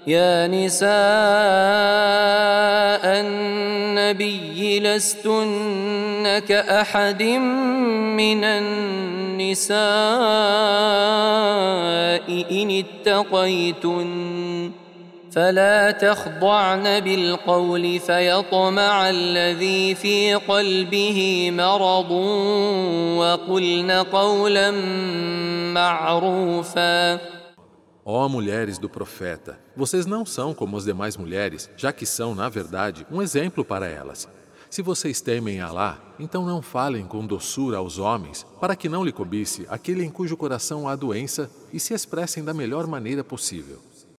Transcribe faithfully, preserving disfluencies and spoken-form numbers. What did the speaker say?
يا نساء النبي لستن كأحد من النساء إن اتقيتن فلا تخضعن بالقول فيطمع الذي في قلبه مرض وقلن قولا معروفا. Ó mulheres do profeta, vocês não são como as demais mulheres, já que são, na verdade, um exemplo para elas. Se vocês temem Alá, então não falem com doçura aos homens, para que não lhe cobice aquele em cujo coração há doença, e se expressem da melhor maneira possível.